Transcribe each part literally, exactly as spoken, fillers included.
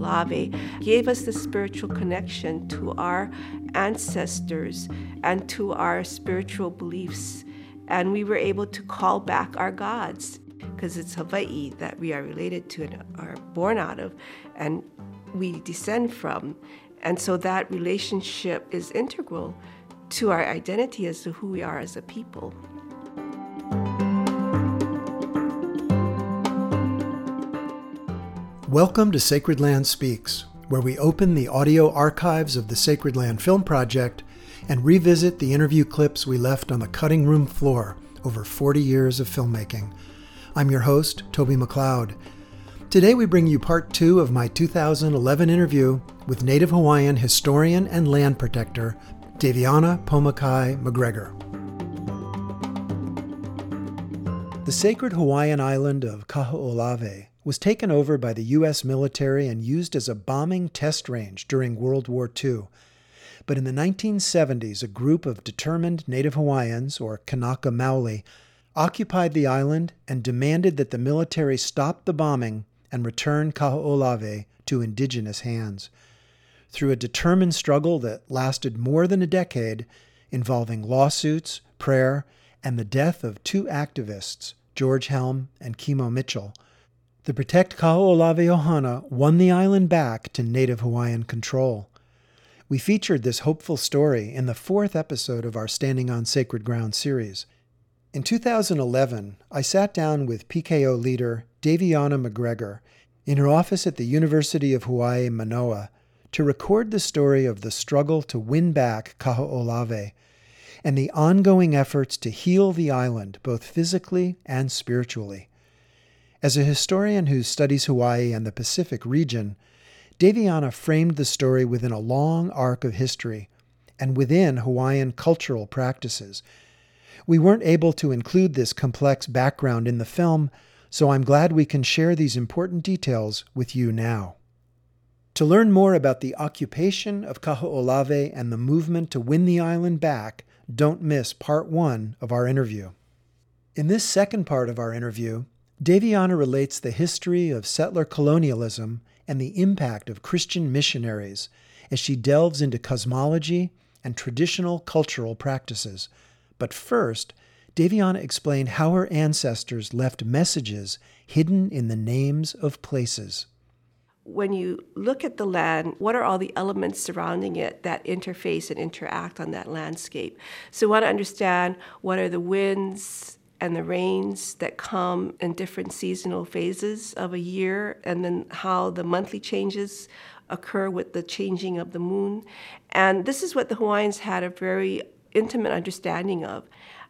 Kaho'olawe gave us the spiritual connection to our ancestors and to our spiritual beliefs. And we were able to call back our gods, because it's Hawaii that we are related to and are born out of, and we descend from. And so that relationship is integral to our identity as to who we are as a people. Welcome to Sacred Land Speaks, where we open the audio archives of the Sacred Land Film Project and revisit the interview clips we left on the cutting room floor over forty years of filmmaking. I'm your host, Toby McLeod. Today we bring you part two of my two thousand eleven interview with Native Hawaiian historian and land protector, Daviana Pomakai McGregor. The sacred Hawaiian island of Kaho'olawe was taken over by the U S military and used as a bombing test range during World War Two. But in the nineteen seventies, a group of determined Native Hawaiians, or Kanaka Maoli, occupied the island and demanded that the military stop the bombing and return Kaho'olawe to indigenous hands. Through a determined struggle that lasted more than a decade, involving lawsuits, prayer, and the death of two activists, George Helm and Kimo Mitchell, the Protect Kaho'olawe Ohana won the island back to Native Hawaiian control. We featured this hopeful story in the fourth episode of our Standing on Sacred Ground series. In two thousand eleven, I sat down with P K O leader Daviana McGregor in her office at the University of Hawaii, Manoa, to record the story of the struggle to win back Kaho'olawe and the ongoing efforts to heal the island both physically and spiritually. As a historian who studies Hawaii and the Pacific region, Daviana framed the story within a long arc of history and within Hawaiian cultural practices. We weren't able to include this complex background in the film, so I'm glad we can share these important details with you now. To learn more about the occupation of Kaho'olawe and the movement to win the island back, don't miss part one of our interview. In this second part of our interview, Daviana relates the history of settler colonialism and the impact of Christian missionaries as she delves into cosmology and traditional cultural practices. But first, Daviana explained how her ancestors left messages hidden in the names of places. When you look at the land, what are all the elements surrounding it that interface and interact on that landscape? So we want to understand what are the winds and the rains that come in different seasonal phases of a year, and then how the monthly changes occur with the changing of the moon. And this is what the Hawaiians had a very intimate understanding of.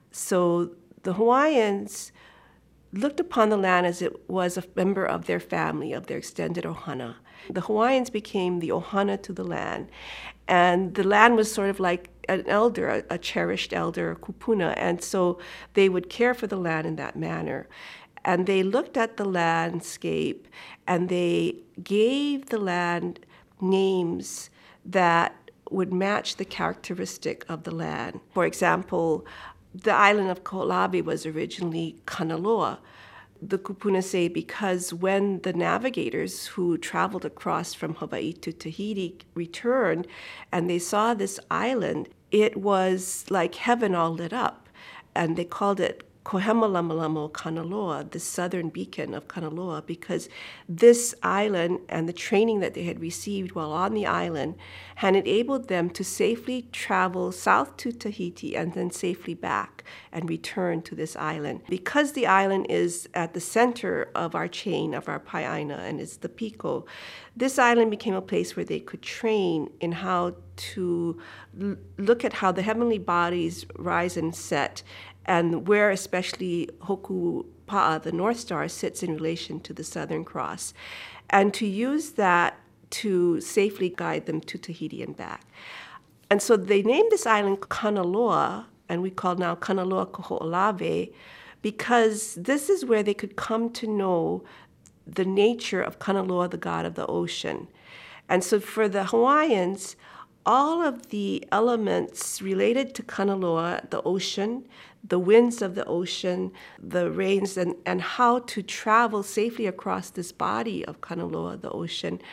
So the Hawaiians looked upon the land as it was a member of their family, of their extended ohana. The Hawaiians became the ohana to the land, and the land was sort of like an elder, a, a cherished elder, a kupuna, and so they would care for the land in that manner. And they looked at the landscape, and they gave the land names that would match the characteristic of the land. For example, the island of Kaho'olawe was originally Kanaloa. The kupuna say because when the navigators who traveled across from Hawaii to Tahiti returned and they saw this island, it was like heaven all lit up. And they called it Kohemalamalamo Kanaloa, the southern beacon of Kanaloa, because this island and the training that they had received while on the island had enabled them to safely travel south to Tahiti and then safely back and return to this island. Because the island is at the center of our chain, of our Pai'aina, and it's the Piko, this island became a place where they could train in how to l- look at how the heavenly bodies rise and set, and where especially Hoku Pa'a, the North Star, sits in relation to the Southern Cross, and to use that to safely guide them to Tahiti and back. And so they named this island Kanaloa, and we call now Kanaloa Kaho'olawe, because this is where they could come to know the nature of Kanaloa, the god of the ocean. And so for the Hawaiians, all of the elements related to Kanaloa, the ocean, the winds of the ocean, the rains, and, and how to travel safely across this body of Kanaloa, the ocean,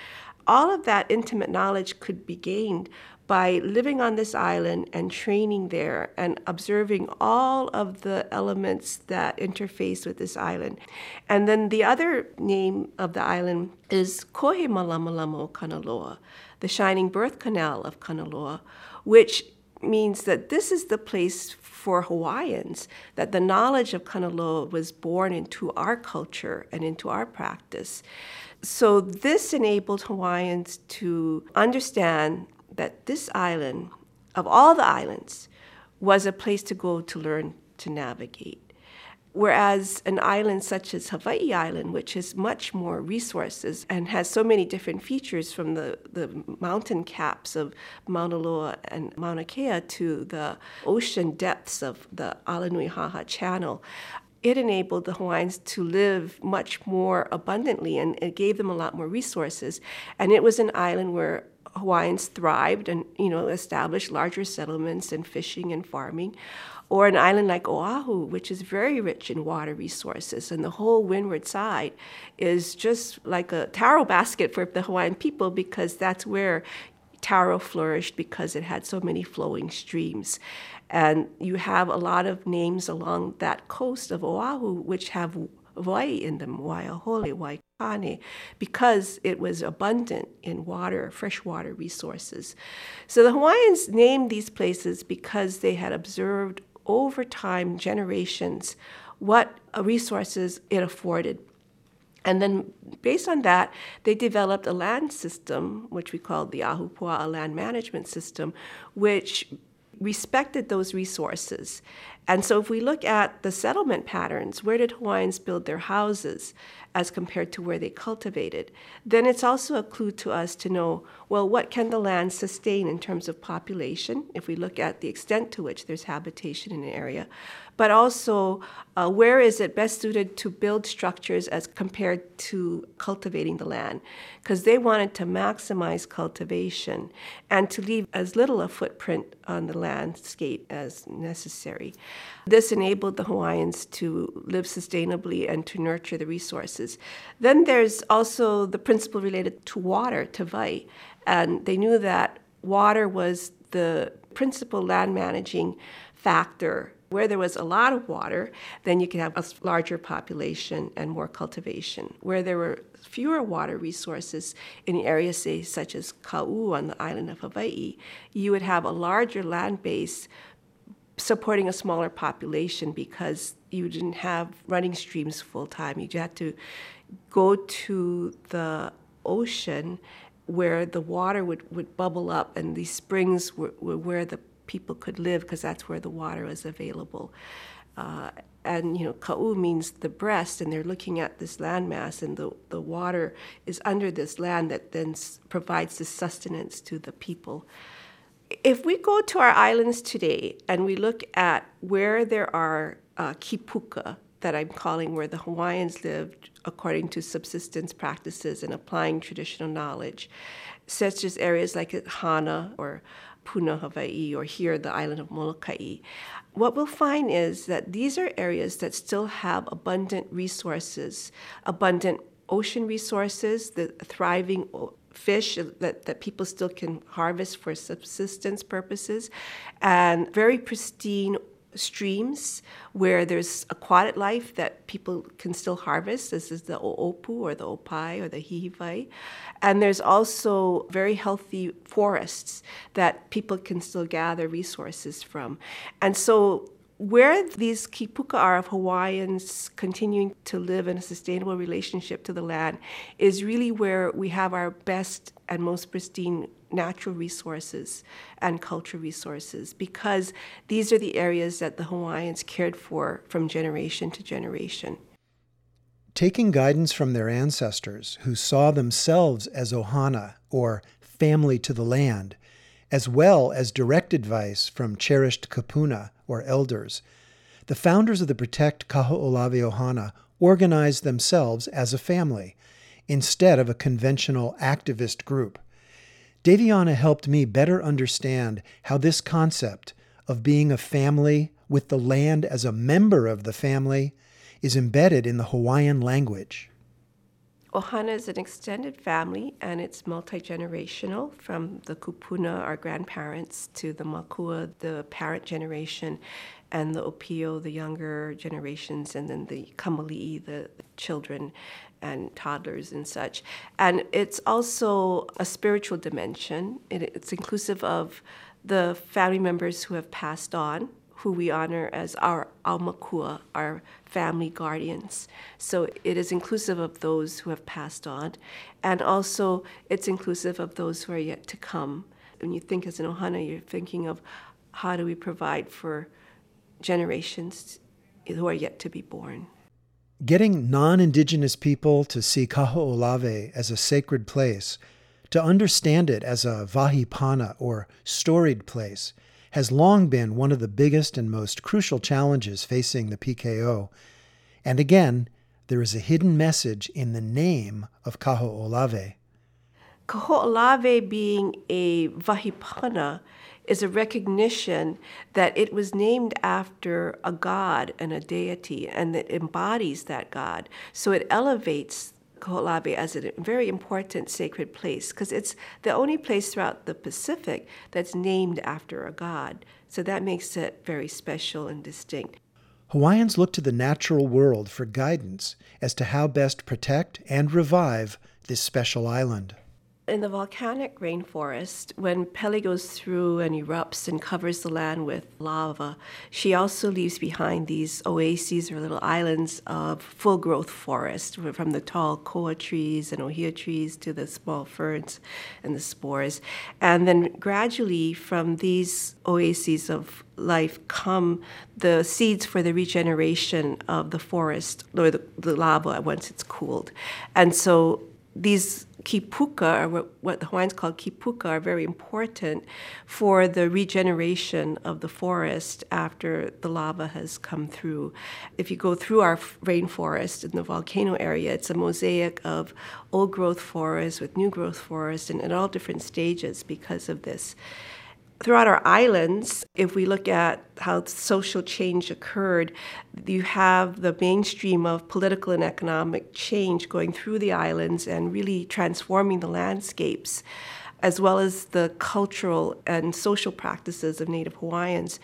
all of that intimate knowledge could be gained by living on this island and training there and observing all of the elements that interface with this island. And then the other name of the island is Kohe Malamalama o Kanaloa, the shining birth canal of Kanaloa, which means that this is the place for Hawaiians, that the knowledge of Kanaloa was born into our culture and into our practice. So this enabled Hawaiians to understand that this island, of all the islands, was a place to go to learn to navigate. Whereas an island such as Hawaii Island, which has much more resources and has so many different features, from the, the mountain caps of Mauna Loa and Mauna Kea to the ocean depths of the Alenuihaha Channel, it enabled the Hawaiians to live much more abundantly, and it gave them a lot more resources. And it was an island where Hawaiians thrived and, you know, established larger settlements and fishing and farming. Or an island like Oahu, which is very rich in water resources, and the whole windward side is just like a taro basket for the Hawaiian people, because that's where taro flourished, because it had so many flowing streams. And you have a lot of names along that coast of Oahu which have wai in them, Waiahole, Waikane, because it was abundant in water, freshwater resources. So the Hawaiians named these places because they had observed over time, generations, what resources it afforded. And then based on that, they developed a land system, which we called the Ahupua'a Land Management System, which respected those resources. And so if we look at the settlement patterns, where did Hawaiians build their houses as compared to where they cultivated, then it's also a clue to us to know, well, what can the land sustain in terms of population, if we look at the extent to which there's habitation in an area, but also uh, where is it best suited to build structures as compared to cultivating the land, because they wanted to maximize cultivation and to leave as little a footprint on the landscape as necessary. This enabled the Hawaiians to live sustainably and to nurture the resources. Then there's also the principle related to water, te vai, and they knew that water was the principal land managing factor. Where there was a lot of water, then you could have a larger population and more cultivation. Where there were fewer water resources in areas, say, such as Kau on the island of Hawaii, you would have a larger land base supporting a smaller population, because you didn't have running streams full time. You had to go to the ocean where the water would, would bubble up, and these springs were, were where the people could live, because that's where the water was available. Uh, and, you know, Kau means the breast, and they're looking at this landmass, and the, the water is under this land that then s- provides the sustenance to the people. If we go to our islands today and we look at where there are uh, kipuka, that I'm calling where the Hawaiians lived according to subsistence practices and applying traditional knowledge, such as areas like Hana or Puna, Hawaii, or here, the island of Molokai, what we'll find is that these are areas that still have abundant resources, abundant ocean resources, the thriving fish that, that people still can harvest for subsistence purposes, and very pristine streams where there's aquatic life that people can still harvest. This is the oopu or the opai or the hihivai. And there's also very healthy forests that people can still gather resources from. And so where these kipuka are of Hawaiians continuing to live in a sustainable relationship to the land is really where we have our best and most pristine natural resources and cultural resources, because these are the areas that the Hawaiians cared for from generation to generation. Taking guidance from their ancestors, who saw themselves as ohana, or family to the land, as well as direct advice from cherished kapuna, or elders, the founders of the Protect Kaho'olawe Ohana organized themselves as a family, instead of a conventional activist group. Daviana helped me better understand how this concept of being a family with the land as a member of the family is embedded in the Hawaiian language. Ohana is an extended family, and it's multi-generational from the kupuna, our grandparents, to the makua, the parent generation, and the opio, the younger generations, and then the kamali'i, the children and toddlers and such. And it's also a spiritual dimension. It, it's inclusive of the family members who have passed on, who we honor as our aumakua, our family guardians. So it is inclusive of those who have passed on, and also it's inclusive of those who are yet to come. When you think as an ohana, you're thinking of how do we provide for generations who are yet to be born. Getting non-Indigenous people to see Kaho'olawe as a sacred place, to understand it as a vahipana, or storied place, has long been one of the biggest and most crucial challenges facing the P K O. And again, there is a hidden message in the name of Kaho'olawe. Kaho'olawe being a vahipana is a recognition that it was named after a god and a deity, and that embodies that god. So it elevates Kaho'olawe as a very important sacred place, because it's the only place throughout the Pacific that's named after a god. So that makes it very special and distinct. Hawaiians look to the natural world for guidance as to how best protect and revive this special island. In the volcanic rainforest, when Pele goes through and erupts and covers the land with lava, she also leaves behind these oases or little islands of full-growth forest, from the tall koa trees and ohia trees to the small ferns and the spores. And then gradually from these oases of life come the seeds for the regeneration of the forest, or the, the lava once it's cooled. And so these kipuka, or what the Hawaiians call kipuka, are very important for the regeneration of the forest after the lava has come through. If you go through our rainforest in the volcano area, it's a mosaic of old-growth forest with new-growth forest, and at all different stages because of this. Throughout our islands, if we look at how social change occurred, you have the mainstream of political and economic change going through the islands and really transforming the landscapes, as well as the cultural and social practices of Native Hawaiians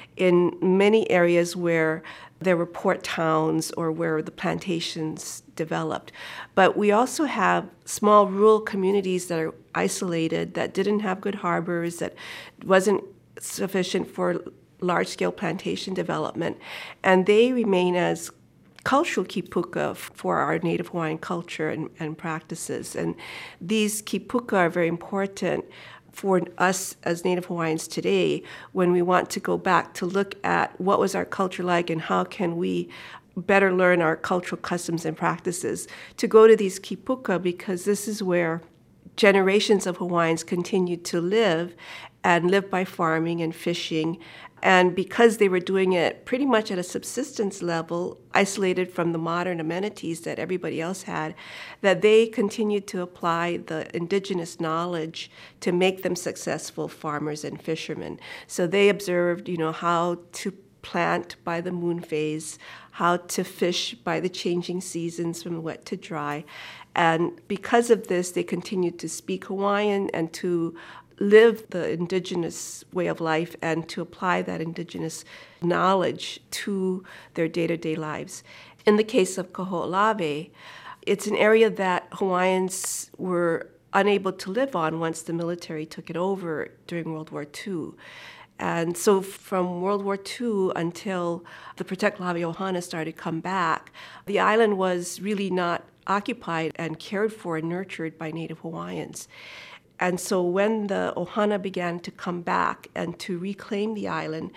in many areas where there were port towns or where the plantations developed. But we also have small rural communities that are isolated, that didn't have good harbors, that wasn't sufficient for large-scale plantation development, and they remain as cultural kipuka for our Native Hawaiian culture and, and practices. And these kipuka are very important for us as Native Hawaiians today when we want to go back to look at what was our culture like and how can we better learn our cultural customs and practices, to go to these kipuka, because this is where generations of Hawaiians continued to live and live by farming and fishing. And because they were doing it pretty much at a subsistence level, isolated from the modern amenities that everybody else had, that they continued to apply the indigenous knowledge to make them successful farmers and fishermen. So they observed, you know, how to plant by the moon phase, how to fish by the changing seasons from wet to dry. And because of this, they continued to speak Hawaiian and to live the indigenous way of life and to apply that indigenous knowledge to their day-to-day lives. In the case of Kaho'olawe, it's an area that Hawaiians were unable to live on once the military took it over during World War Two. And so from World War Two until the Protect Lahawaii Ohana started to come back, the island was really not occupied and cared for and nurtured by Native Hawaiians. And so when the Ohana began to come back and to reclaim the island,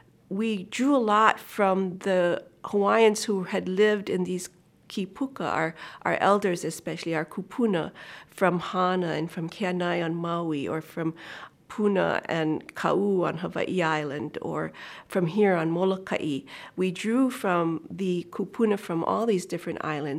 we drew a lot from the Hawaiians who had lived in these kipuka, our, our elders especially, our kupuna, from Hana and from Keanai on Maui, or from Puna and Kau on Hawaii Island, or from here on Molokai. We drew from the kupuna from all these different islands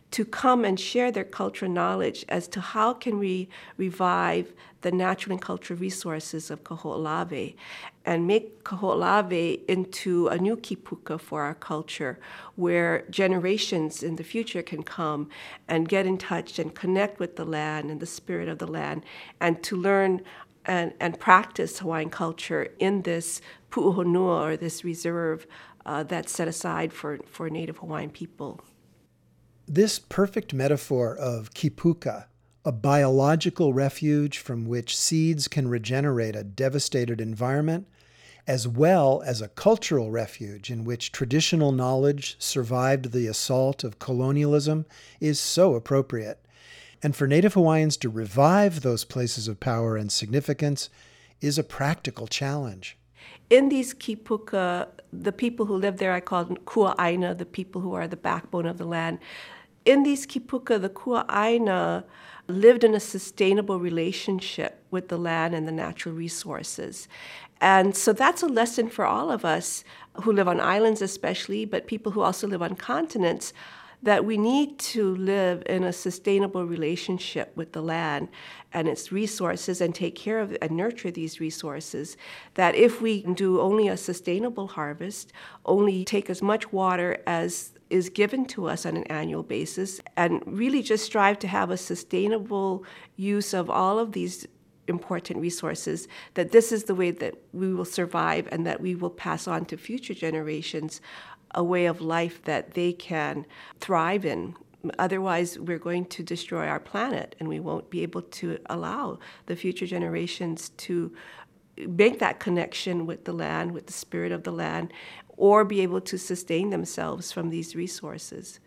to come and share their cultural knowledge as to how can we revive the natural and cultural resources of Kaho'olawe and make Kaho'olawe into a new kipuka for our culture, where generations in the future can come and get in touch and connect with the land and the spirit of the land, and to learn and, and practice Hawaiian culture in this pu'uhonua, or this reserve uh, that's set aside for, for Native Hawaiian people. This perfect metaphor of kipuka, a biological refuge from which seeds can regenerate a devastated environment, as well as a cultural refuge in which traditional knowledge survived the assault of colonialism, is so appropriate. And for Native Hawaiians to revive those places of power and significance is a practical challenge. In these kipuka, the people who live there, I call them kua'aina, the people who are the backbone of the land. In these kipuka, the kua'aina lived in a sustainable relationship with the land and the natural resources. And so that's a lesson for all of us who live on islands especially, but people who also live on continents, that we need to live in a sustainable relationship with the land and its resources and take care of and nurture these resources. That if we do only a sustainable harvest, only take as much water as is given to us on an annual basis, and really just strive to have a sustainable use of all of these important resources, that this is the way that we will survive and that we will pass on to future generations a way of life that they can thrive in. Otherwise, we're going to destroy our planet, and we won't be able to allow the future generations to make that connection with the land, with the spirit of the land, or be able to sustain themselves from these resources.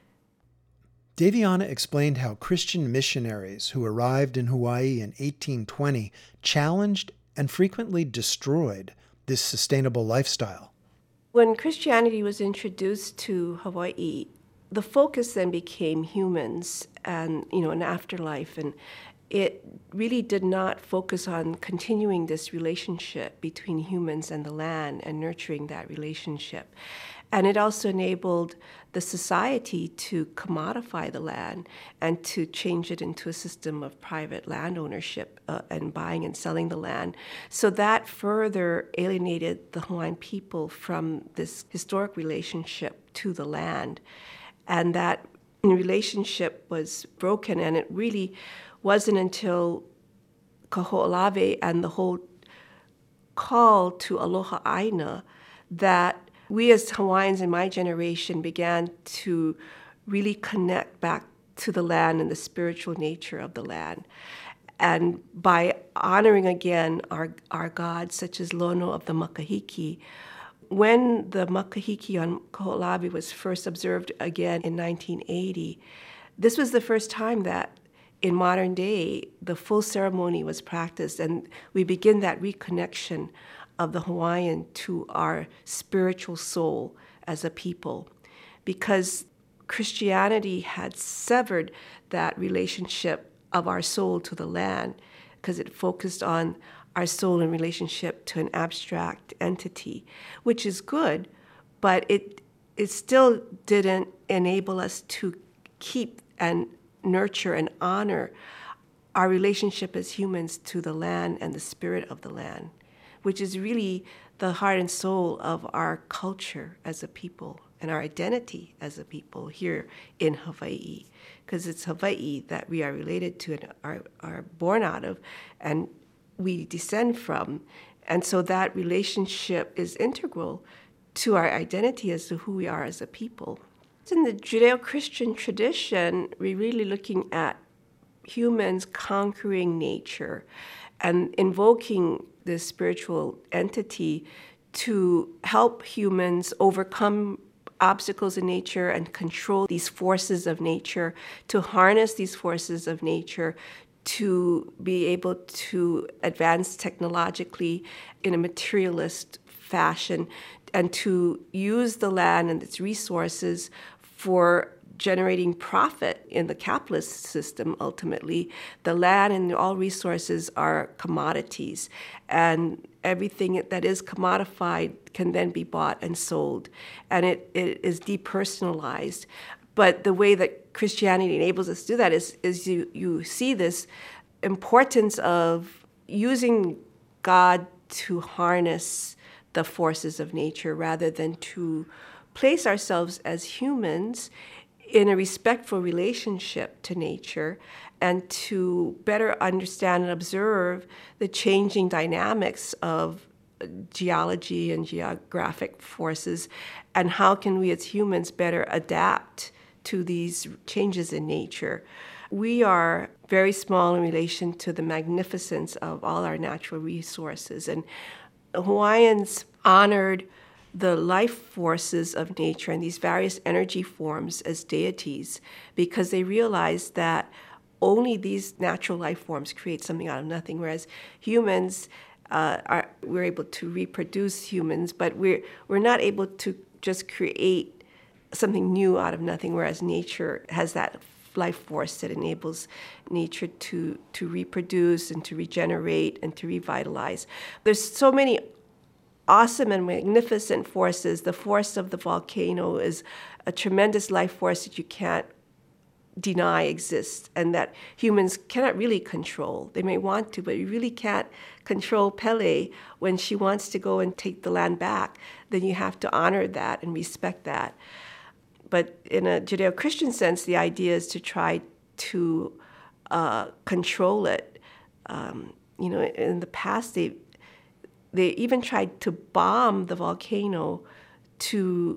Daviana explained how Christian missionaries who arrived in Hawaii in eighteen twenty challenged and frequently destroyed this sustainable lifestyle. When Christianity was introduced to Hawaii, the focus then became humans and, you know, an afterlife, and it really did not focus on continuing this relationship between humans and the land and nurturing that relationship. And it also enabled the society to commodify the land and to change it into a system of private land ownership uh, and buying and selling the land. So that further alienated the Hawaiian people from this historic relationship to the land. And that relationship was broken, and it really wasn't until Kaho'olawe and the whole call to Aloha Aina that we as Hawaiians in my generation began to really connect back to the land and the spiritual nature of the land. And by honoring again our, our gods, such as Lono of the Makahiki, when the Makahiki on Kaho'olawe was first observed again in nineteen eighty, this was the first time that in modern day the full ceremony was practiced, and we begin that reconnection of the Hawaiian to our spiritual soul as a people, because Christianity had severed that relationship of our soul to the land, because it focused on our soul in relationship to an abstract entity, which is good, but it it still didn't enable us to keep and nurture and honor our relationship as humans to the land and the spirit of the land, which is really the heart and soul of our culture as a people and our identity as a people here in Hawaii, because it's Hawaii that we are related to and are, are born out of and we descend from. And so that relationship is integral to our identity as to who we are as a people. In the Judeo-Christian tradition, we're really looking at humans conquering nature and invoking this spiritual entity to help humans overcome obstacles in nature and control these forces of nature, to harness these forces of nature, to be able to advance technologically in a materialist fashion, and to use the land and its resources for generating profit in the capitalist system. Ultimately, the land and all resources are commodities, and everything that is commodified can then be bought and sold, and it, it is depersonalized. But the way that Christianity enables us to do that is, is you, you see this importance of using God to harness the forces of nature rather than to place ourselves as humans in a respectful relationship to nature and to better understand and observe the changing dynamics of geology and geographic forces, and how can we as humans better adapt to these changes in nature. We are very small in relation to the magnificence of all our natural resources, and Hawaiians honored the life forces of nature and these various energy forms as deities because they realized that only these natural life forms create something out of nothing, whereas humans uh, are we're able to reproduce humans, but we're we're not able to just create something new out of nothing, whereas nature has that life force that enables nature to to reproduce and to regenerate and to revitalize. There's so many awesome and magnificent forces. The force of the volcano is a tremendous life force that you can't deny exists and that humans cannot really control. They may want to, but you really can't control Pele when she wants to go and take the land back. Then you have to honor that and respect that. But in a Judeo-Christian sense, the idea is to try to uh, control it. Um, you know, in the past, they they even tried to bomb the volcano to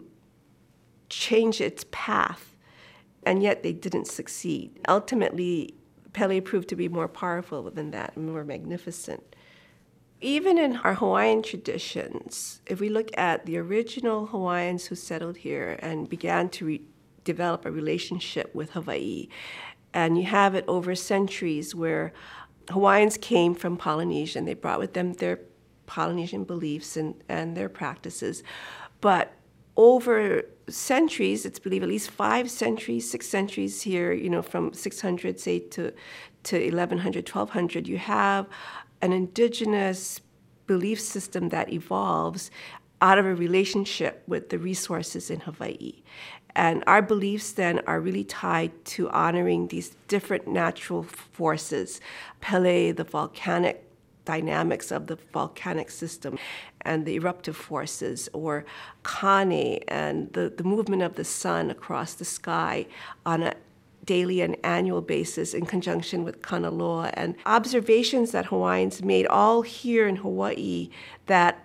change its path, and yet they didn't succeed. Ultimately, Pele proved to be more powerful than that and more magnificent. Even in our Hawaiian traditions, if we look at the original Hawaiians who settled here and began to re- develop a relationship with Hawaii, and you have it over centuries where Hawaiians came from Polynesia and they brought with them their Polynesian beliefs and, and their practices. But over centuries, it's believed at least five centuries, six centuries here, you know, from six hundred, say, to, to eleven hundred, twelve hundred, you have an indigenous belief system that evolves out of a relationship with the resources in Hawaii. And our beliefs then are really tied to honoring these different natural forces, Pele, the volcanic dynamics of the volcanic system and the eruptive forces, or Kane and the, the movement of the sun across the sky on a daily and annual basis in conjunction with Kanaloa, and observations that Hawaiians made all here in Hawaii that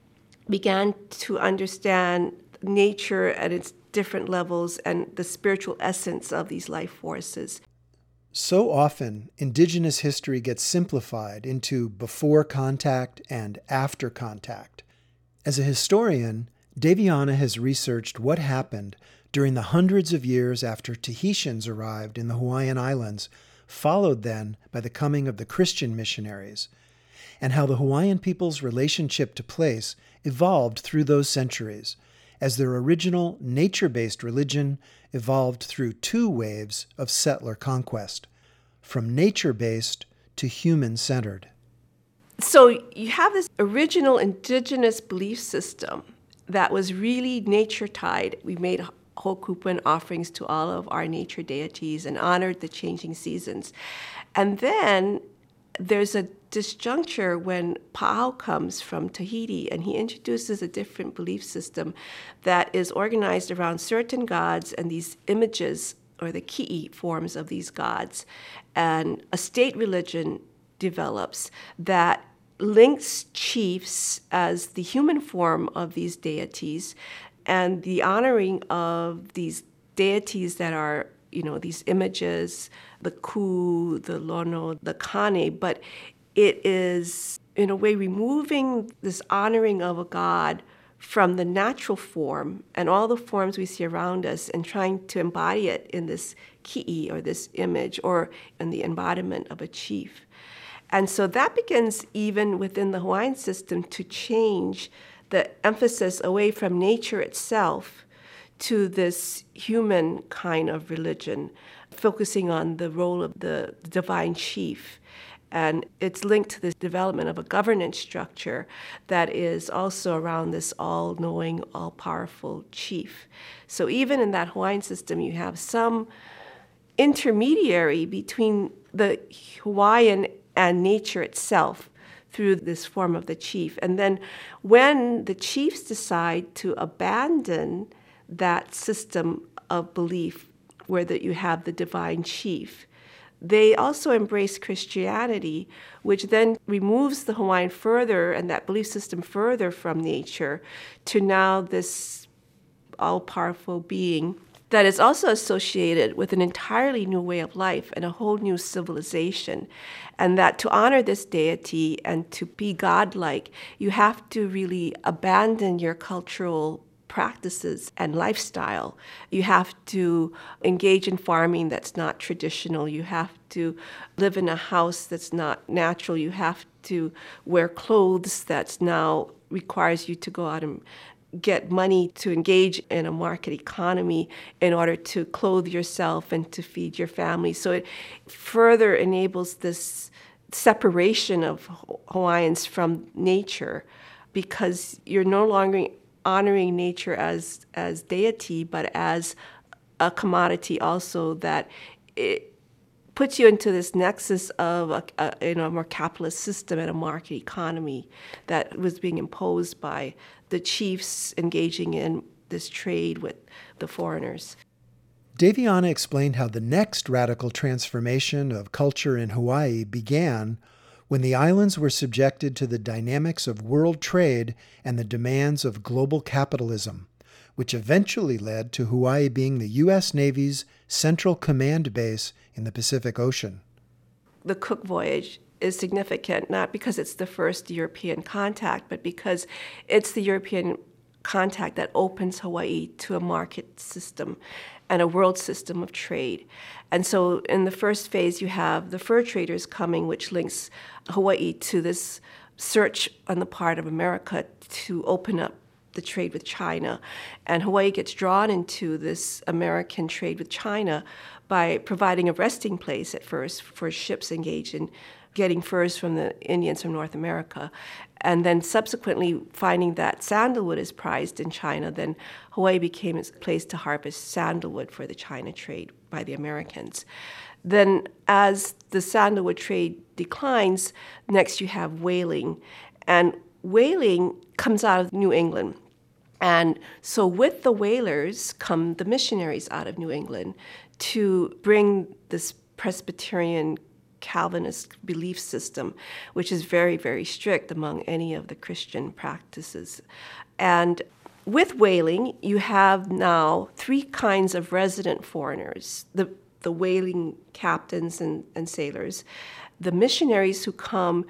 began to understand nature at its different levels and the spiritual essence of these life forces. So often, indigenous history gets simplified into before contact and after contact. As a historian, Deviana has researched what happened during the hundreds of years after Tahitians arrived in the Hawaiian Islands, followed then by the coming of the Christian missionaries, and how the Hawaiian people's relationship to place evolved through those centuries, as their original nature-based religion evolved through two waves of settler conquest, from nature-based to human-centered. So you have this original indigenous belief system that was really nature-tied. We made hokupan offerings to all of our nature deities and honored the changing seasons. And then there's a disjuncture when Pa'au comes from Tahiti, and he introduces a different belief system that is organized around certain gods and these images, or the ki'i forms of these gods. And a state religion develops that links chiefs as the human form of these deities and the honoring of these deities that are, you know, these images, the ku, the lono, the kane, but it is, in a way, removing this honoring of a god from the natural form and all the forms we see around us and trying to embody it in this ki'i, or this image, or in the embodiment of a chief. And so that begins even within the Hawaiian system to change the emphasis away from nature itself to this human kind of religion, focusing on the role of the divine chief And it's linked to the development of a governance structure that is also around this all-knowing, all-powerful chief. So even in that Hawaiian system, you have some intermediary between the Hawaiian and nature itself through this form of the chief. And then when the chiefs decide to abandon that system of belief where that you have the divine chief, they also embrace Christianity, which then removes the Hawaiian further and that belief system further from nature to now this all-powerful being that is also associated with an entirely new way of life and a whole new civilization. And that to honor this deity and to be godlike, you have to really abandon your cultural practices and lifestyle. You have to engage in farming that's not traditional. You have to live in a house that's not natural. You have to wear clothes that's now requires you to go out and get money to engage in a market economy in order to clothe yourself and to feed your family. So it further enables this separation of Hawaiians from nature because you're no longer honoring nature as, as deity, but as a commodity also that it puts you into this nexus of a, a, you know, a more capitalist system and a market economy that was being imposed by the chiefs engaging in this trade with the foreigners. Daviana explained how the next radical transformation of culture in Hawaii began when the islands were subjected to the dynamics of world trade and the demands of global capitalism, which eventually led to Hawaii being the U S Navy's central command base in the Pacific Ocean. The Cook voyage is significant, not because it's the first European contact, but because it's the European contact that opens Hawaii to a market system and a world system of trade. And so in the first phase, you have the fur traders coming, which links Hawaii to this search on the part of America to open up the trade with China. And Hawaii gets drawn into this American trade with China by providing a resting place at first for ships engaged in getting furs from the Indians from North America. And then subsequently finding that sandalwood is prized in China, then Hawaii became a place to harvest sandalwood for the China trade by the Americans. Then as the sandalwood trade declines, next you have whaling. And whaling comes out of New England. And so with the whalers come the missionaries out of New England to bring this Presbyterian Calvinist belief system, which is very, very strict among any of the Christian practices. And with whaling, you have now three kinds of resident foreigners, the, the whaling captains and, and sailors, the missionaries who come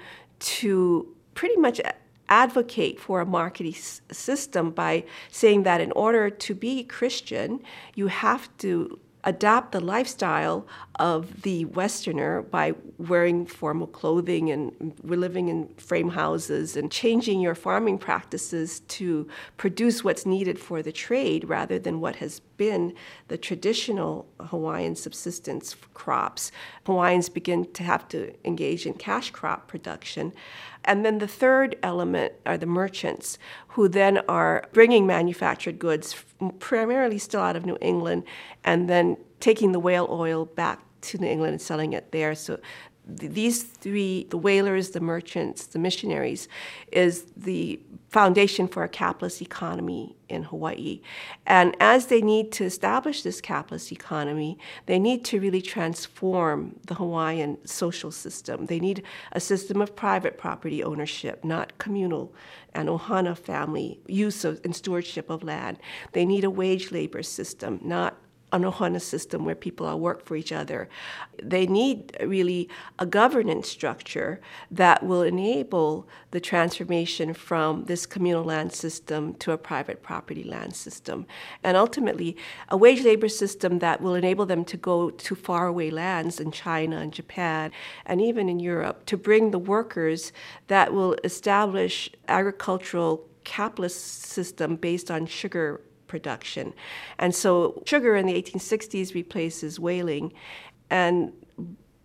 to pretty much advocate for a market system by saying that in order to be Christian, you have to adapt the lifestyle of the Westerner by wearing formal clothing and living in frame houses and changing your farming practices to produce what's needed for the trade rather than what has been the traditional Hawaiian subsistence crops. Hawaiians begin to have to engage in cash crop production. And then the third element are the merchants, who then are bringing manufactured goods primarily still out of New England and then taking the whale oil back to New England and selling it there. So th- these three, the whalers, the merchants, the missionaries, is the foundation for a capitalist economy in Hawaii. And as they need to establish this capitalist economy, they need to really transform the Hawaiian social system. They need a system of private property ownership, not communal and ohana family use of, and stewardship of land. They need a wage labor system, not an ohana system where people all work for each other. They need really a governance structure that will enable the transformation from this communal land system to a private property land system. And ultimately, a wage labor system that will enable them to go to faraway lands in China and Japan and even in Europe to bring the workers that will establish agricultural capitalist system based on sugar production. And so sugar in the eighteen sixties replaces whaling. And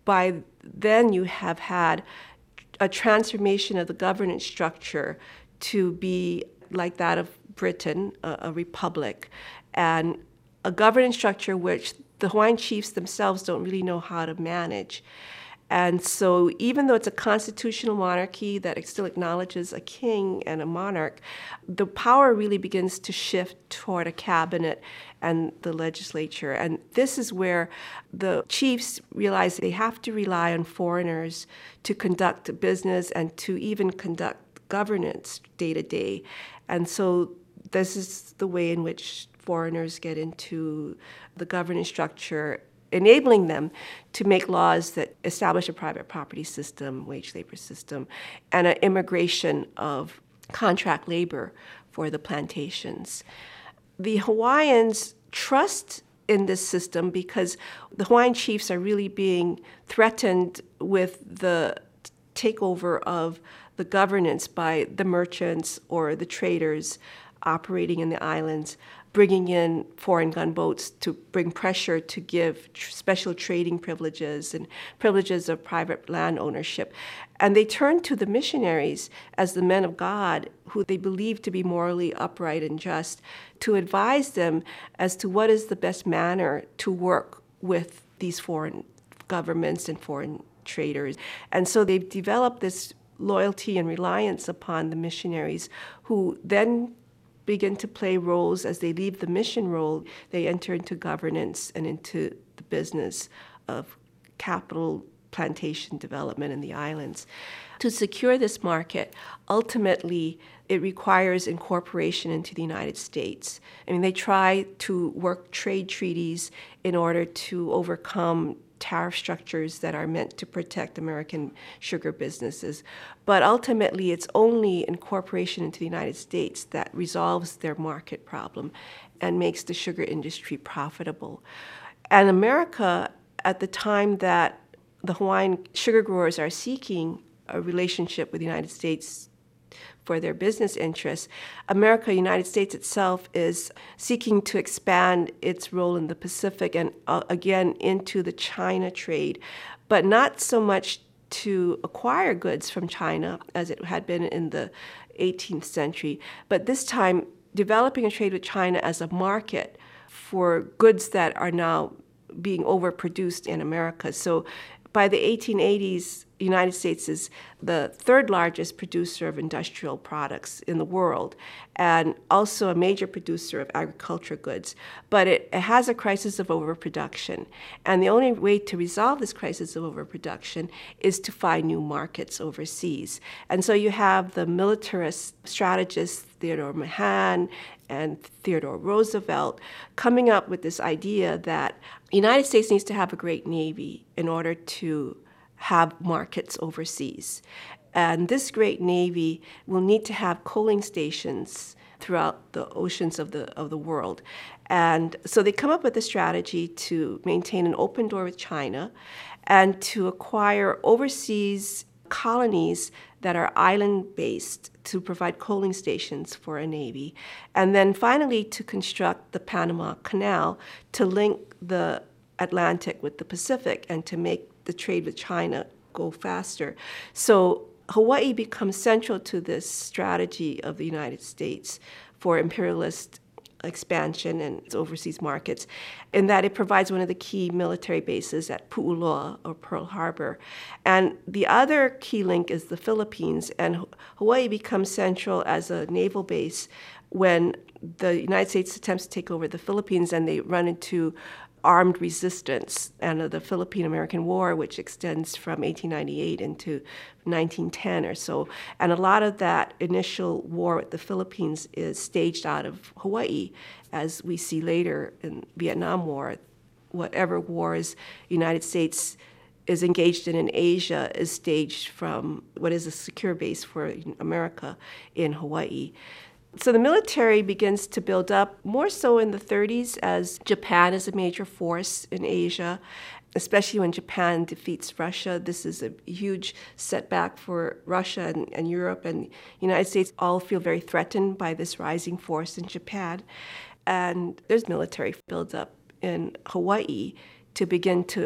by then you have had a transformation of the governance structure to be like that of Britain, a, a republic, and a governance structure which the Hawaiian chiefs themselves don't really know how to manage. And so even though it's a constitutional monarchy that still acknowledges a king and a monarch, the power really begins to shift toward a cabinet and the legislature. And this is where the chiefs realize they have to rely on foreigners to conduct business and to even conduct governance day to day. And so this is the way in which foreigners get into the governance structure, enabling them to make laws that establish a private property system, wage labor system, and an immigration of contract labor for the plantations. The Hawaiians trust in this system because the Hawaiian chiefs are really being threatened with the takeover of the governance by the merchants or the traders operating in the islands, bringing in foreign gunboats to bring pressure to give tr- special trading privileges and privileges of private land ownership. And they turn to the missionaries as the men of God, who they believe to be morally upright and just, to advise them as to what is the best manner to work with these foreign governments and foreign traders. And so they've developed this loyalty and reliance upon the missionaries, who then begin to play roles as they leave the mission role. They enter into governance and into the business of capital plantation development in the islands. To secure this market, ultimately, it requires incorporation into the United States. I mean, they try to work trade treaties in order to overcome tariff structures that are meant to protect American sugar businesses. But ultimately, it's only incorporation into the United States that resolves their market problem and makes the sugar industry profitable. And America, at the time that the Hawaiian sugar growers are seeking a relationship with the United States for their business interests, America, United States itself, is seeking to expand its role in the Pacific and, uh, again, into the China trade, but not so much to acquire goods from China as it had been in the eighteenth century, but this time developing a trade with China as a market for goods that are now being overproduced in America. So by the eighteen eighties, the United States is the third largest producer of industrial products in the world and also a major producer of agricultural goods. But it, it has a crisis of overproduction. And the only way to resolve this crisis of overproduction is to find new markets overseas. And so you have the militarist strategists, Theodore Mahan and Theodore Roosevelt, coming up with this idea that the United States needs to have a great navy in order to have markets overseas. And this great navy will need to have coaling stations throughout the oceans of the of the world. And so they come up with a strategy to maintain an open door with China and to acquire overseas colonies that are island-based to provide coaling stations for a navy. And then finally to construct the Panama Canal to link the Atlantic with the Pacific and to make the trade with China go faster. So Hawaii becomes central to this strategy of the United States for imperialist expansion and its overseas markets, in that it provides one of the key military bases at Pu'uloa, or Pearl Harbor. And the other key link is the Philippines, and Hawaii becomes central as a naval base when the United States attempts to take over the Philippines and they run into armed resistance and the Philippine-American War, which extends from eighteen ninety-eight into nineteen ten or so. And a lot of that initial war with the Philippines is staged out of Hawaii, as we see later in Vietnam War. Whatever wars the United States is engaged in in Asia is staged from what is a secure base for America in Hawaii. So the military begins to build up more so in the thirties as Japan is a major force in Asia, especially when Japan defeats Russia. This is a huge setback for Russia and, and Europe, and the United States all feel very threatened by this rising force in Japan. And there's military buildup in Hawaii to begin to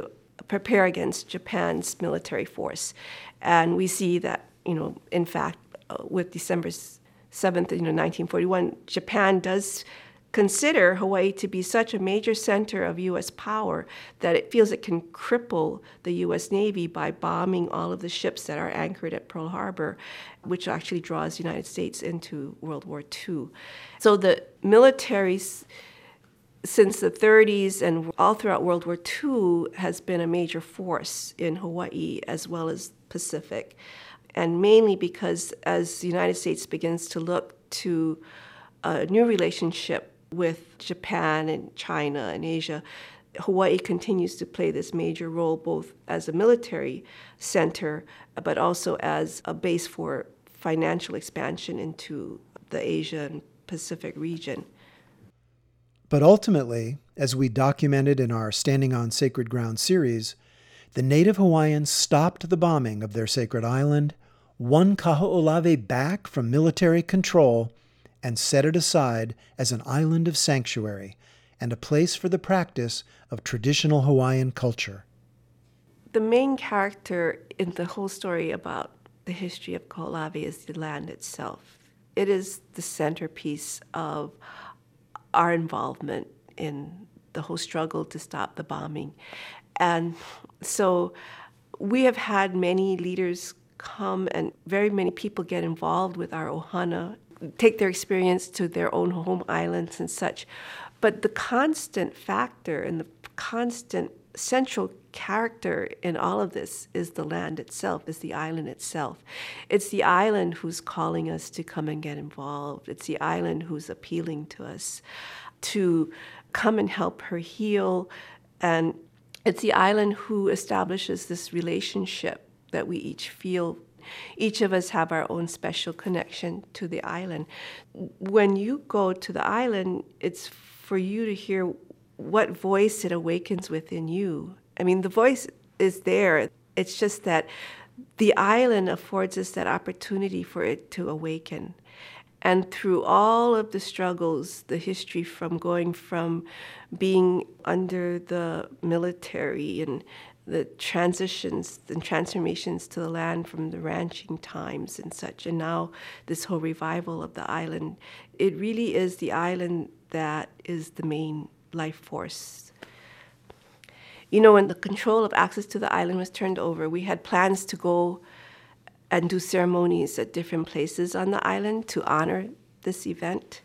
prepare against Japan's military force. And we see that, you know, in fact, uh, with December seventh, you know, nineteen forty-one, Japan does consider Hawaii to be such a major center of U S power that it feels it can cripple the U S Navy by bombing all of the ships that are anchored at Pearl Harbor, which actually draws the United States into World War Two. So the military, since the thirties and all throughout World War Two, has been a major force in Hawaii as well as Pacific. And mainly because as the United States begins to look to a new relationship with Japan and China and Asia, Hawaii continues to play this major role both as a military center, but also as a base for financial expansion into the Asia and Pacific region. But ultimately, as we documented in our Standing on Sacred Ground series, the native Hawaiians stopped the bombing of their sacred island, won Kaho'olawe back from military control, and set it aside as an island of sanctuary and a place for the practice of traditional Hawaiian culture. The main character in the whole story about the history of Kaho'olawe is the land itself. It is the centerpiece of our involvement in the whole struggle to stop the bombing. And so we have had many leaders come and very many people get involved with our ohana, take their experience to their own home islands and such. But the constant factor and the constant central character in all of this is the land itself, is the island itself. It's the island who's calling us to come and get involved. It's the island who's appealing to us to come and help her heal. And it's the island who establishes this relationship that we each feel. Each of us have our own special connection to the island. When you go to the island, it's for you to hear what voice it awakens within you. I mean, the voice is there. It's just that the island affords us that opportunity for it to awaken. And through all of the struggles, the history from going from being under the military and the transitions and transformations to the land from the ranching times and such, and now this whole revival of the island, it really is the island that is the main life force. You know, when the control of access to the island was turned over, we had plans to go and do ceremonies at different places on the island to honor this event.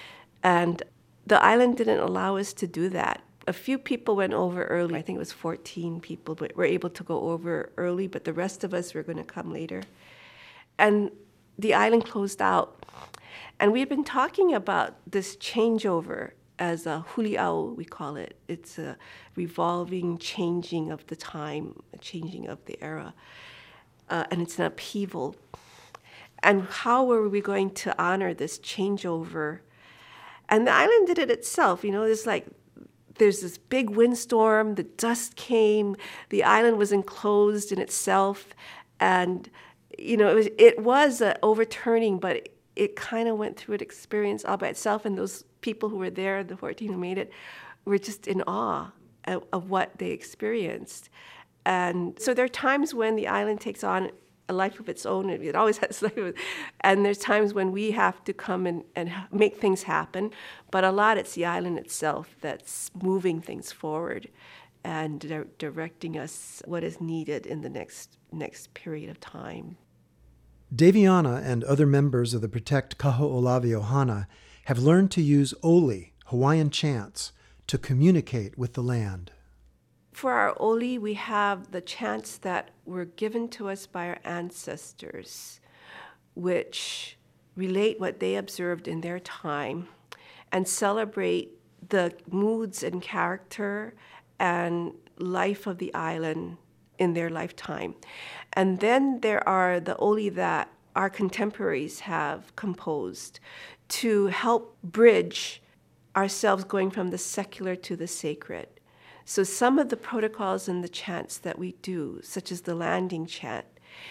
And the island didn't allow us to do that. A few people went over early. I think it was fourteen people, but were able to go over early, but the rest of us were going to come later. And the island closed out. And we've been talking about this changeover as a huli'au, we call it. It's a revolving changing of the time, a changing of the era. Uh, and it's an upheaval. And how were we going to honor this changeover? And the island did it itself. You know, it's like there's this big windstorm, the dust came, the island was enclosed in itself. And, you know, it was, it was an overturning, but it, it kind of went through an experience all by itself. And those people who were there, the fourteen who made it, were just in awe of, of what they experienced. And so there are times when the island takes on a life of its own. It always has life of, and there's times when we have to come and, and make things happen. But a lot, it's the island itself that's moving things forward and di- directing us what is needed in the next next period of time. Daviana and other members of the Protect Kaho'olawe Ohana have learned to use oli, Hawaiian chants, to communicate with the land. For our oli, we have the chants that were given to us by our ancestors, which relate what they observed in their time and celebrate the moods and character and life of the island in their lifetime. And then there are the oli that our contemporaries have composed to help bridge ourselves going from the secular to the sacred. So some of the protocols and the chants that we do, such as the landing chant,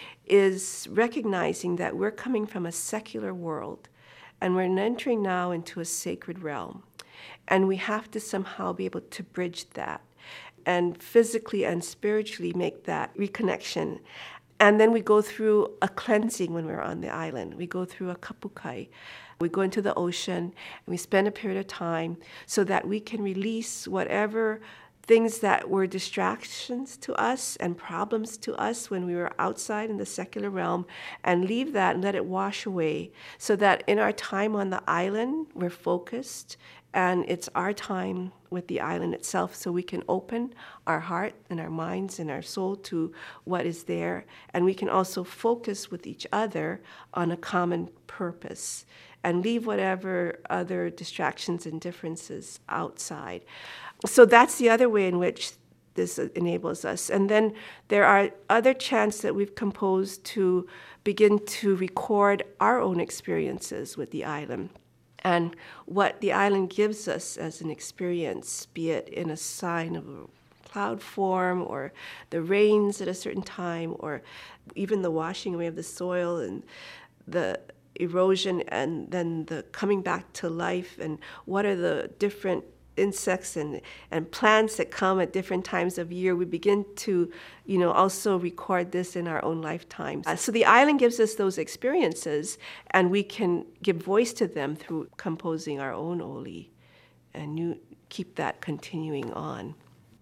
is recognizing that we're coming from a secular world and we're entering now into a sacred realm. And we have to somehow be able to bridge that. and physically and spiritually make that reconnection. And then we go through a cleansing when we're on the island. We go through a kapukai. We go into the ocean and we spend a period of time so that we can release whatever things that were distractions to us and problems to us when we were outside in the secular realm, and leave that and let it wash away, so that in our time on the island, we're focused and it's our time with the island itself, so we can open our heart and our minds and our soul to what is there, and we can also focus with each other on a common purpose and leave whatever other distractions and differences outside. So that's the other way in which this enables us. And then there are other chants that we've composed to begin to record our own experiences with the island and what the island gives us as an experience, be it in a sign of a cloud form or the rains at a certain time, or even the washing away of the soil and the erosion and then the coming back to life, and what are the different insects and, and plants that come at different times of year. We begin to, you know, also record this in our own lifetimes. Uh, so the island gives us those experiences, and we can give voice to them through composing our own oli, and you keep that continuing on.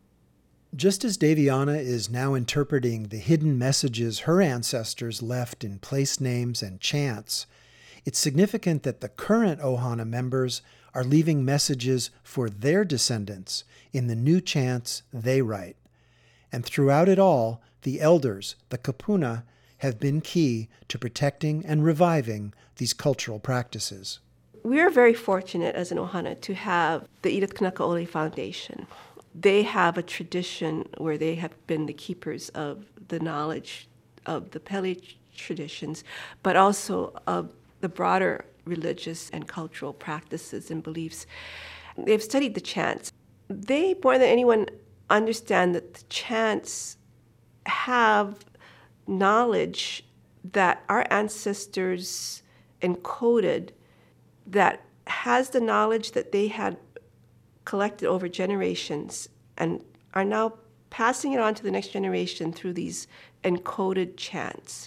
Just as Deviana is now interpreting the hidden messages her ancestors left in place names and chants, it's significant that the current Ohana members are leaving messages for their descendants in the new chants they write. And throughout it all, the elders, the kapuna, have been key to protecting and reviving these cultural practices. We are very fortunate as an Ohana to have the Edith Kanakaole Foundation. They have a tradition where they have been the keepers of the knowledge of the Pele traditions, but also of the broader religious and cultural practices and beliefs. They've studied the chants. They, more than anyone, understand that the chants have knowledge that our ancestors encoded, that has the knowledge that they had collected over generations and are now passing it on to the next generation through these encoded chants.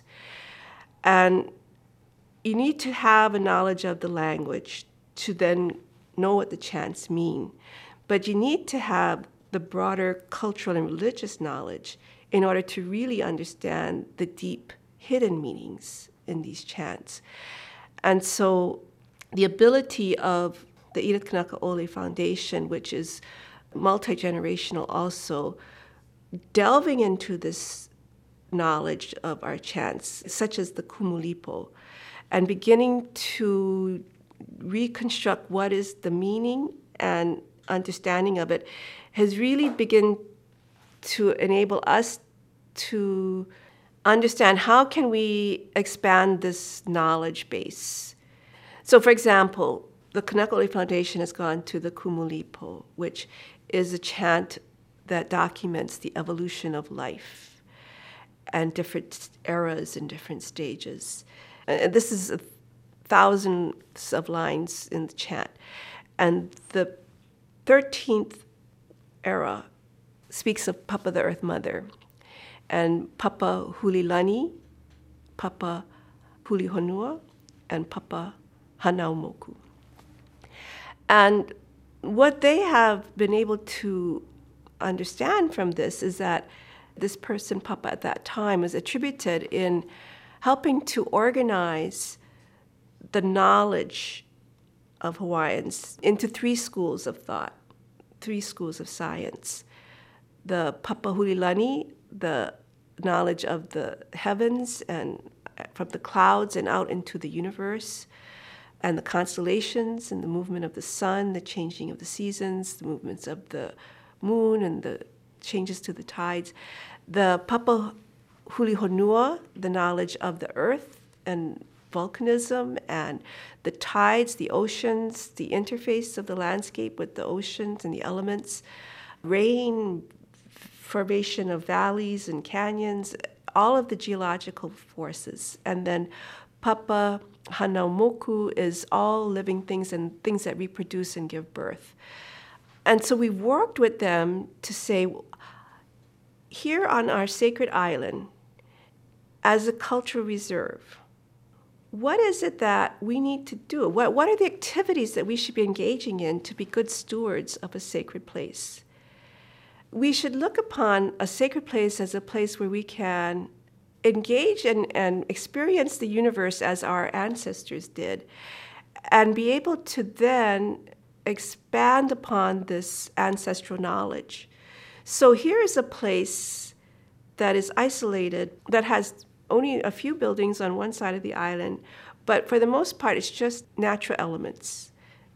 And you need to have a knowledge of the language to then know what the chants mean. But you need to have the broader cultural and religious knowledge in order to really understand the deep hidden meanings in these chants. And so the ability of the Edith Kanakaole Foundation, which is multi-generational also, delving into this knowledge of our chants, such as the Kumulipo, and beginning to reconstruct what is the meaning and understanding of it, has really begun to enable us to understand how can we expand this knowledge base. So, for example, the Kanakaole Foundation has gone to the Kumulipo, which is a chant that documents the evolution of life and different eras and different stages. And this is thousands of lines in the chant. And the thirteenth era speaks of Papa, the Earth Mother, and Papa Hulilani, Papa Hulihonua, and Papa Hanaumoku. And what they have been able to understand from this is that this person, Papa, at that time was attributed in helping to organize the knowledge of Hawaiians into three schools of thought, three schools of science. The Papa Hulilani, the knowledge of the heavens and from the clouds and out into the universe, and the constellations and the movement of the sun, the changing of the seasons, the movements of the moon and the changes to the tides. The Papa Hulihonua, the knowledge of the earth and volcanism and the tides, the oceans, the interface of the landscape with the oceans and the elements, rain, formation of valleys and canyons, all of the geological forces. And then Papa Hanaumoku is all living things and things that reproduce and give birth. And so we worked with them to say, here on our sacred island, as a cultural reserve, what is it that we need to do? What, what are the activities that we should be engaging in to be good stewards of a sacred place? We should look upon a sacred place as a place where we can engage and, and experience the universe as our ancestors did, and be able to then expand upon this ancestral knowledge. So here is a place that is isolated, that has only a few buildings on one side of the island, but for the most part, it's just natural elements,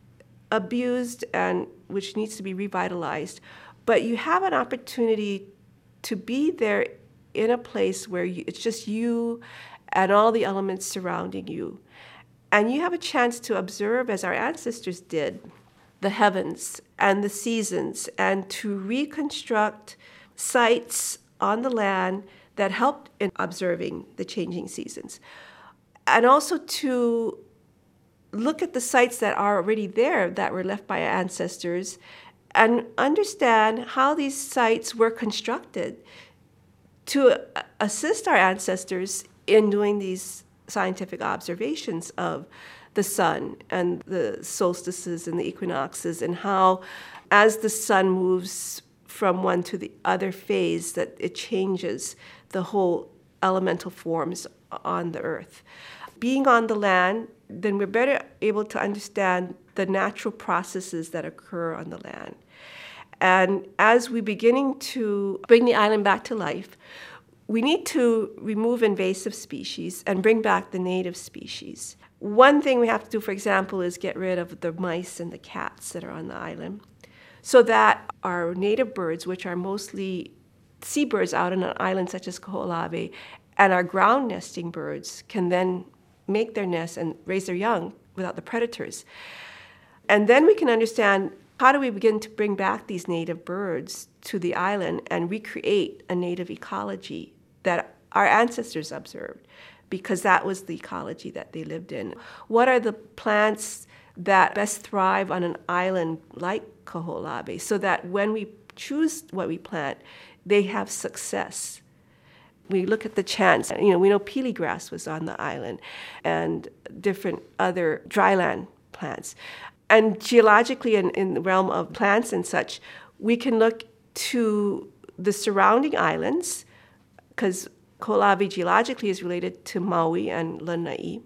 abused and which needs to be revitalized. But you have an opportunity to be there in a place where you, it's just you and all the elements surrounding you. And you have a chance to observe, as our ancestors did, the heavens and the seasons, and to reconstruct sites on the land that helped in observing the changing seasons. And also to look at the sites that are already there that were left by our ancestors and understand how these sites were constructed to assist our ancestors in doing these scientific observations of the sun and the solstices and the equinoxes, and how as the sun moves from one to the other phase, that it changes the whole elemental forms on the earth. Being on the land, then we're better able to understand the natural processes that occur on the land. And as we're beginning to bring the island back to life, we need to remove invasive species and bring back the native species. One thing we have to do, for example, is get rid of the mice and the cats that are on the island, so that our native birds, which are mostly seabirds out on an island such as Kaho'olawe, and our ground nesting birds can then make their nests and raise their young without the predators. And then we can understand, how do we begin to bring back these native birds to the island and recreate a native ecology that our ancestors observed, because that was the ecology that they lived in? What are the plants that best thrive on an island like Kaho'olawe, so that when we choose what we plant, they have success? We look at the chance. You know, we know peely grass was on the island and different other dryland plants. And geologically, in, in the realm of plants and such, we can look to the surrounding islands, because Kaho'olawe geologically is related to Maui and Lanai,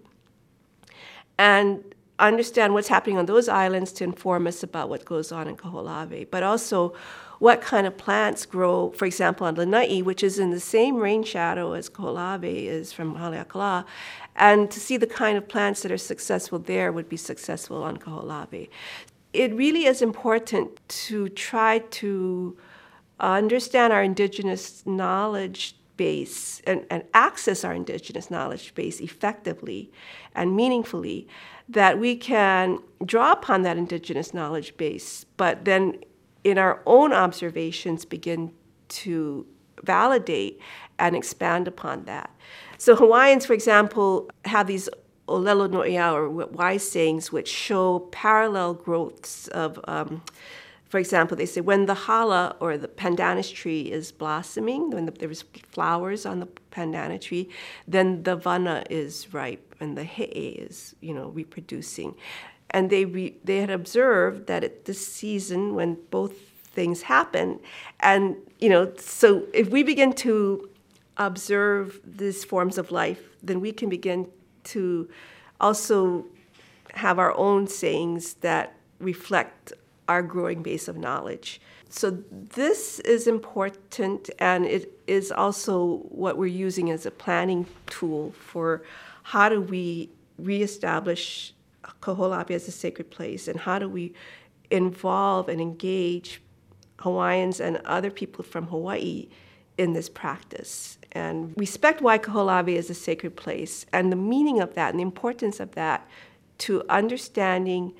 and understand what's happening on those islands to inform us about what goes on in Kaho'olawe, but also what kind of plants grow, for example, on Lanai, which is in the same rain shadow as Kaho'olawe is from Haleakala, and to see the kind of plants that are successful there would be successful on Kaho'olawe. It really is important to try to understand our indigenous knowledge base and, and access our indigenous knowledge base effectively and meaningfully, that we can draw upon that indigenous knowledge base, but then in our own observations begin to validate and expand upon that. So Hawaiians, for example, have these olelo no'ea, or wise sayings, which show parallel growths of, um, for example, they say when the hala, or the pandanus tree, is blossoming, when the, there's flowers on the pandana tree, then the vana is ripe and the he'e is, you know, reproducing. And they re, they had observed that at this season, when both things happen, and, you know, so if we begin to observe these forms of life, then we can begin to also have our own sayings that reflect our growing base of knowledge. So this is important, and it is also what we're using as a planning tool for how do we reestablish Kaho'olawe as a sacred place, and how do we involve and engage Hawaiians and other people from Hawaii in this practice, and respect why Kaho'olawe is a sacred place, and the meaning of that and the importance of that to understanding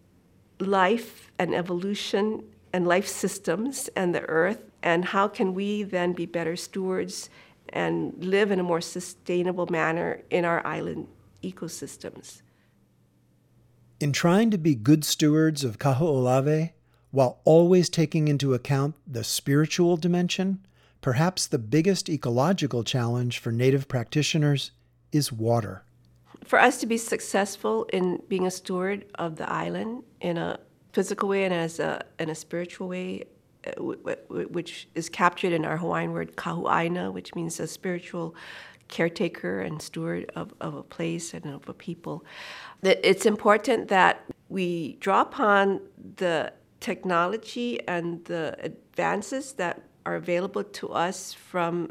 life and evolution and life systems and the earth, and how can we then be better stewards and live in a more sustainable manner in our island ecosystems. In trying to be good stewards of Kaho'olawe, while always taking into account the spiritual dimension. Perhaps the biggest ecological challenge for Native practitioners is water. For us to be successful in being a steward of the island in a physical way and as a in a spiritual way, which is captured in our Hawaiian word kahuaina, which means a spiritual caretaker and steward of, of a place and of a people. It's important that we draw upon the technology and the advances that are available to us from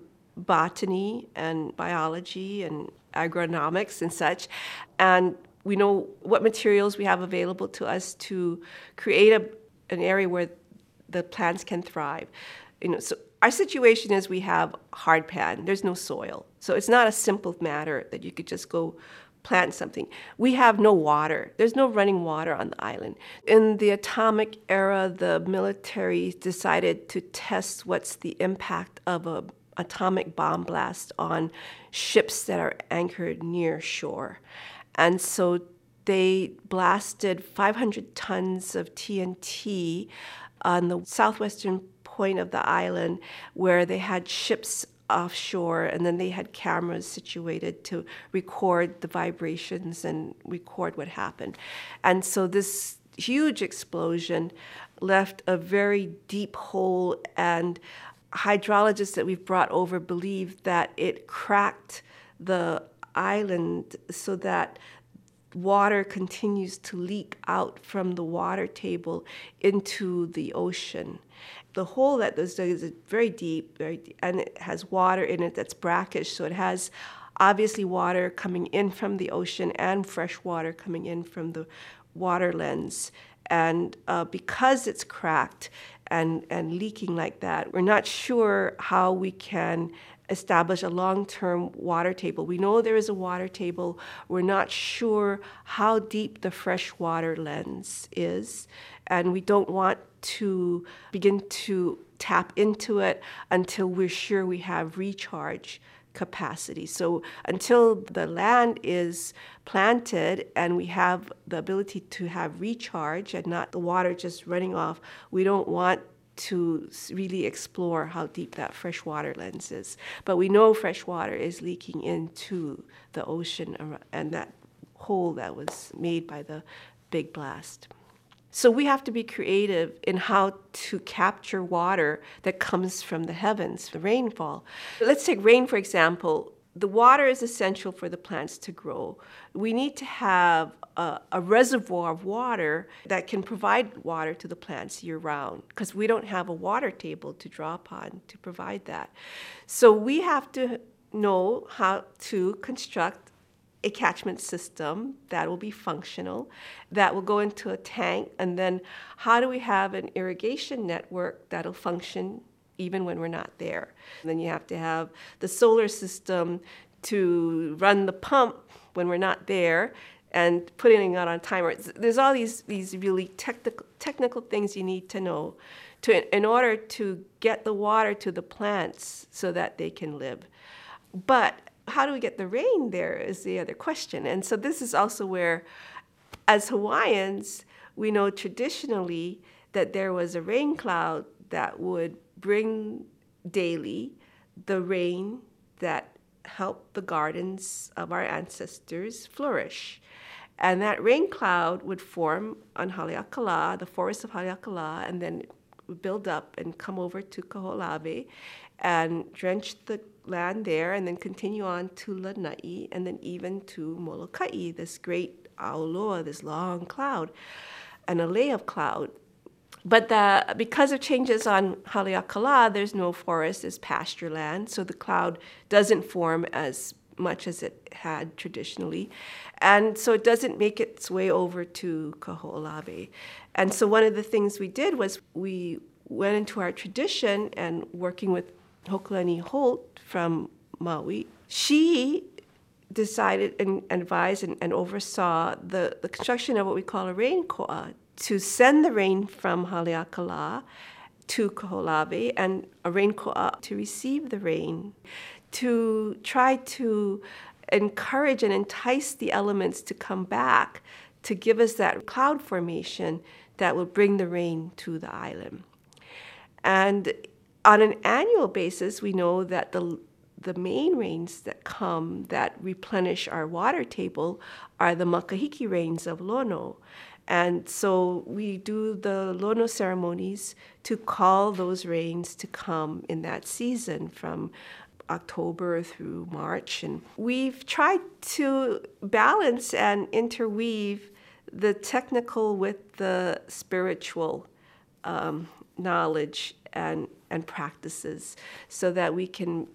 botany and biology and agronomics and such, and we know what materials we have available to us to create a, an area where the plants can thrive. You know, so our situation is we have hard pan. There's no soil. So it's not a simple matter that you could just go plant something. We have no water. There's no running water on the island. In the atomic era, the military decided to test what's the impact of a atomic bomb blast on ships that are anchored near shore. And so they blasted five hundred tons of T N T on the southwestern point of the island where they had ships offshore, and then they had cameras situated to record the vibrations and record what happened. And so this huge explosion left a very deep hole, and hydrologists that we've brought over believe that it cracked the island so that water continues to leak out from the water table into the ocean. The hole that was dug is very deep, very deep, and it has water in it that's brackish, so it has obviously water coming in from the ocean and fresh water coming in from the water lens. And uh, because it's cracked and, and leaking like that, we're not sure how we can establish a long-term water table. We know there is a water table. We're not sure how deep the freshwater lens is, and we don't want to begin to tap into it until we're sure we have recharge capacity. So until the land is planted and we have the ability to have recharge and not the water just running off, we don't want to really explore how deep that freshwater lens is. But we know freshwater is leaking into the ocean and that hole that was made by the big blast. So we have to be creative in how to capture water that comes from the heavens, the rainfall. Let's take rain, for example. The water is essential for the plants to grow. We need to have a, a reservoir of water that can provide water to the plants year-round, because we don't have a water table to draw upon to provide that. So we have to know how to construct a catchment system that will be functional, that will go into a tank, and then how do we have an irrigation network that'll function even when we're not there? And then you have to have the solar system to run the pump when we're not there and putting it on a timer. There's all these, these really technical, technical things you need to know to, in order to get the water to the plants so that they can live. But how do we get the rain there is the other question. And so this is also where, as Hawaiians, we know traditionally that there was a rain cloud that would bring daily the rain that helped the gardens of our ancestors flourish. And that rain cloud would form on Haleakala, the forest of Haleakala, and then build up and come over to Kaho'olawe and drench the land there, and then continue on to Lanai, and then even to Molokai, this great Aoloa, this long cloud, and a lay of cloud. But the, because of changes on Haleakala, there's no forest, there's pasture land, so the cloud doesn't form as much as it had traditionally. And so it doesn't make its way over to Kaho'olawe. And so one of the things we did was we went into our tradition and working with Hokulani Holt from Maui. She decided and advised and, and oversaw the, the construction of what we call a rain koa to send the rain from Haleakala to Kaho'olawe, and a rain koa to receive the rain, to try to encourage and entice the elements to come back, to give us that cloud formation that will bring the rain to the island. And on an annual basis, we know that the the main rains that come that replenish our water table are the Makahiki rains of Lono. And so we do the Lono ceremonies to call those rains to come in that season from October through March. And we've tried to balance and interweave the technical with the spiritual um, knowledge and, and practices so that we can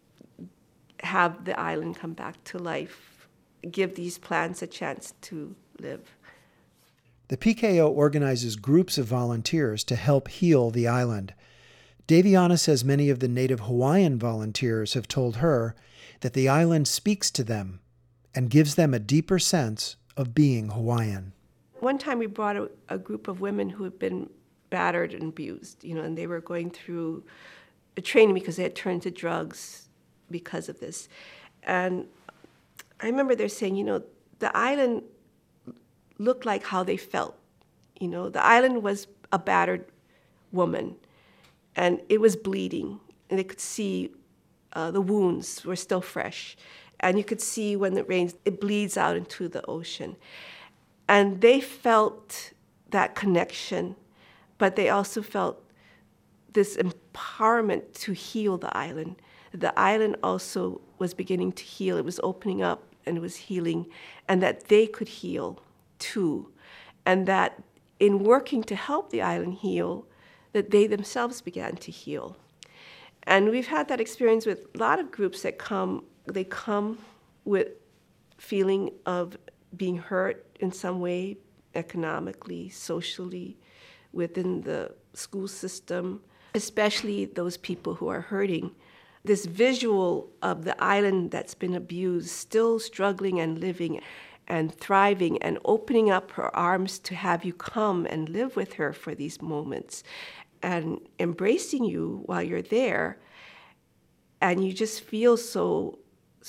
have the island come back to life, give these plants a chance to live. The P K O organizes groups of volunteers to help heal the island. Daviana says many of the native Hawaiian volunteers have told her that the island speaks to them and gives them a deeper sense of being Hawaiian. One time we brought a, a group of women who had been battered and abused, you know, and they were going through a training because they had turned to drugs because of this. And I remember they're saying, you know, the island looked like how they felt. You know, the island was a battered woman, and it was bleeding, and they could see uh, the wounds were still fresh. And you could see when it rains, it bleeds out into the ocean. And they felt that connection, but they also felt this empowerment to heal the island. The island also was beginning to heal. It was opening up and it was healing, and that they could heal too. And that in working to help the island heal, that they themselves began to heal. And we've had that experience with a lot of groups that come, they come with feeling of being hurt in some way, economically, socially, within the school system, especially those people who are hurting. This visual of the island that's been abused, still struggling and living and thriving and opening up her arms to have you come and live with her for these moments and embracing you while you're there. And you just feel so,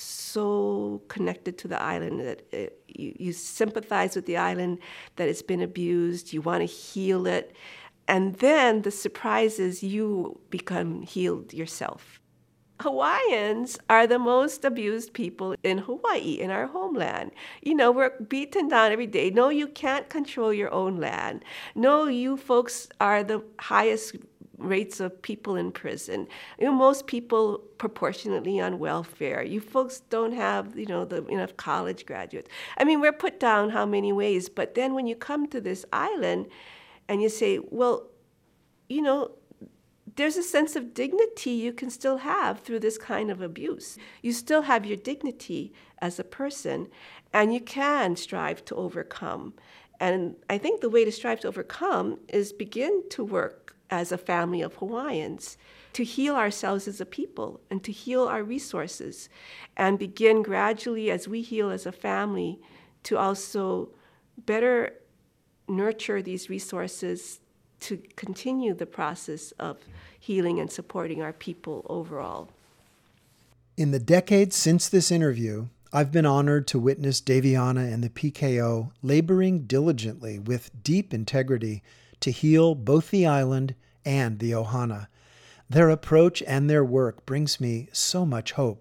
so connected to the island that it, you, you sympathize with the island, that it's been abused, you want to heal it. And then the surprise is you become healed yourself. Hawaiians are the most abused people in Hawaii, in our homeland. You know, we're beaten down every day. No, you can't control your own land. No, you folks are the highest rates of people in prison. You know, most people proportionately on welfare. You folks don't have, you know, the enough college graduates. I mean, we're put down how many ways. But then when you come to this island and you say, well, you know, there's a sense of dignity you can still have through this kind of abuse. You still have your dignity as a person, and you can strive to overcome. And I think the way to strive to overcome is begin to work as a family of Hawaiians, to heal ourselves as a people and to heal our resources, and begin gradually as we heal as a family to also better nurture these resources to continue the process of healing and supporting our people overall. In the decades since this interview, I've been honored to witness Daviana and the P K O laboring diligently with deep integrity to heal both the island and the Ohana. Their approach and their work brings me so much hope.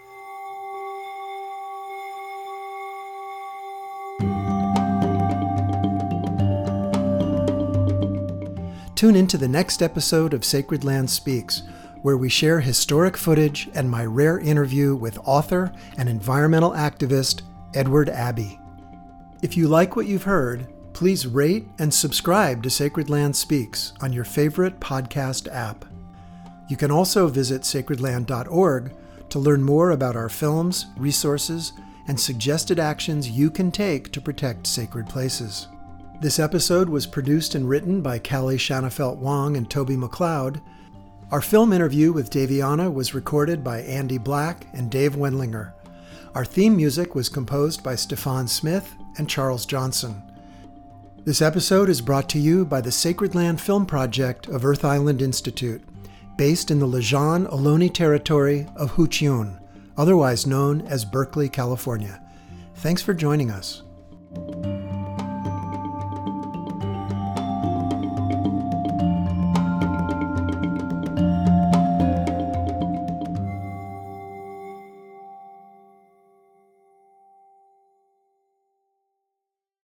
Tune into the next episode of Sacred Land Speaks, where we share historic footage and my rare interview with author and environmental activist Edward Abbey. If you like what you've heard, please rate and subscribe to Sacred Land Speaks on your favorite podcast app. You can also visit sacred land dot org to learn more about our films, resources, and suggested actions you can take to protect sacred places. This episode was produced and written by Callie Shanafelt Wong and Toby McLeod. Our film interview with Daviana was recorded by Andy Black and Dave Wendlinger. Our theme music was composed by Stefan Smith and Charles Johnson. This episode is brought to you by the Sacred Land Film Project of Earth Island Institute, based in the Lejeune Ohlone territory of Huichin, otherwise known as Berkeley, California. Thanks for joining us.